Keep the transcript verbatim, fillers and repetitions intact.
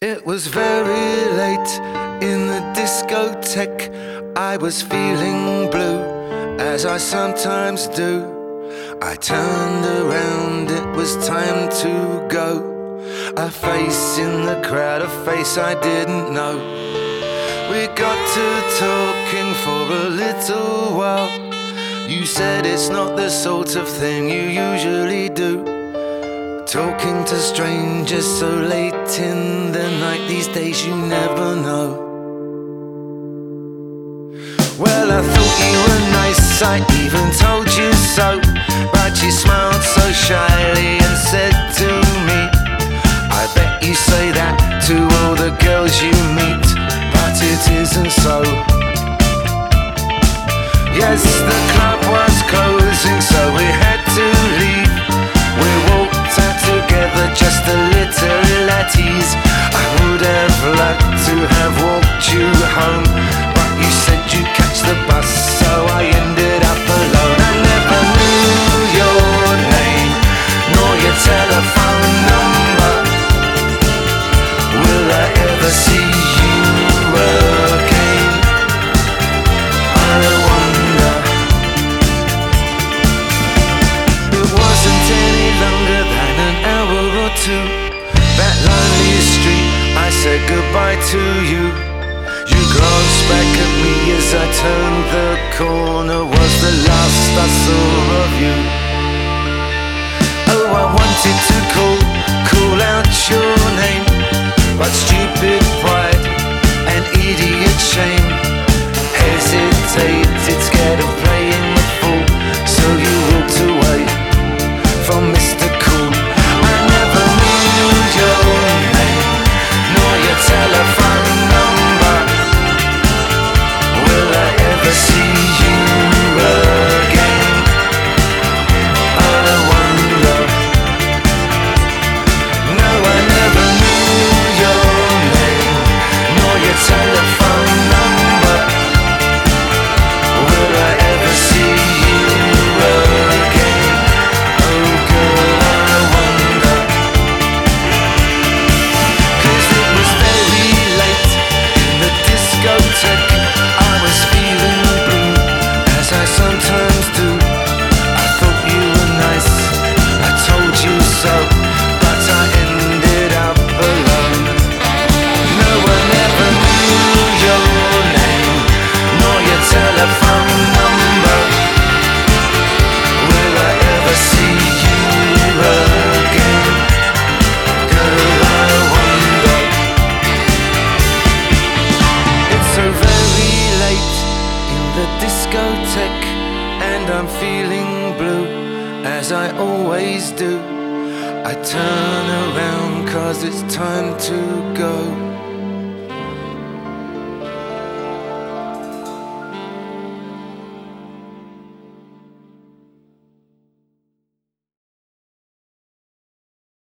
It was very late in the discotheque. I was feeling blue, as I sometimes do. I turned around, it was time to go. A face in the crowd, a face I didn't know. We got to talking for a little while. You said it's not the sort of thing you usually do, talking to strangers so late in the night. These days you never know. Well, I thought you were nice, I even told you so, but you smiled so shyly and said to me, I bet you say that to all the girls you meet, but it isn't so. Yes, the club was closing, so we had to leave. We walked out together, just a little at ease. I would have liked to have walked you home, but you said you'd catch the bus, so I ended up alone. I never knew your name, nor your telephone number. Will I ever see you again? I wonder. It wasn't any longer than an hour or two. That lonely street, I said goodbye to you. You glanced back at me as I turned the corner. Was the last I saw of you. Oh, I wanted to call, call out your name, but stupid pride and idiot shame hesitated, scared of playing the fool. So you walked away from Mister Cool. I never knew your name, nor your telephone number. Will I ever see you again? I wonder. No, I never knew your name, nor your telephone number. Will I ever see you again? Oh girl, I wonder. 'Cause it was very late in the discotheque. I was feeling blue, as I sometimes do. I thought you were nice, I told you so, but I ended up alone. No, I never knew your name, nor your telephone number. Will I ever see you again? Girl, I wonder. It's so very late in the discotheque, and I'm feeling blue, as I always do. I turn around 'cause it's time to go.